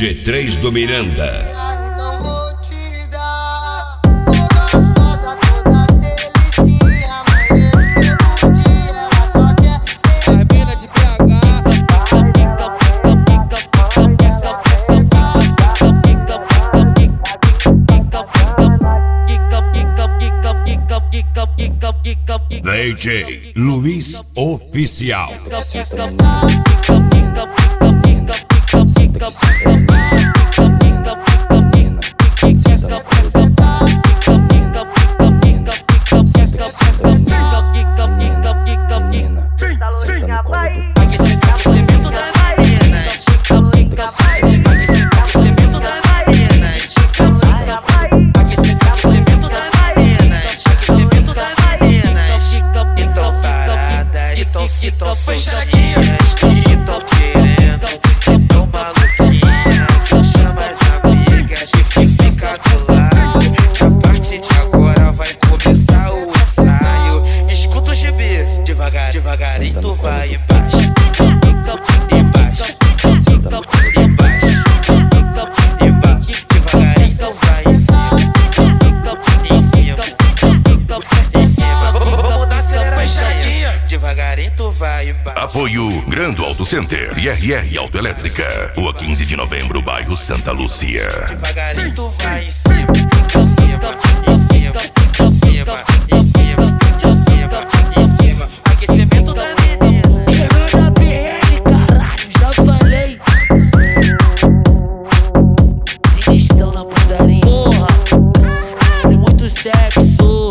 G3 do Miranda. Então vou te dar toda gostosa, toda delicinha. Amanheceu um dia, ela só quer ser As mina de BH. DJ Luiz Oficial. Aquecimento das meninas. Aquecimento das meninas. Aquecimento das meninas. Aquecimento das meninas. Então paradas, então soltinhas, que tão querendo, que tão maluquinha. Chama as amigas e fica do lado, que a partir de agora vai começar o ensaio. Escuta o GB, devagarinho tu vai embaixo, embaixo, embaixo, embaixo, devagarinho tu vai em cima, em cima, em cima. Vamos dar aceleradinha, devagarinho tu vai embaixo. Apoio Grando Auto Center e RR Autoelétrica. Rua 15 de novembro, bairro Santa Lúcia. Devagarinho tu vai em cima, em cima, em cima, em cima, em cima, em cima, em cima. Aquecimento da menina. Chegando a BR, caralho, já falei. Sinistão na padaria. Porra, é muito sexo.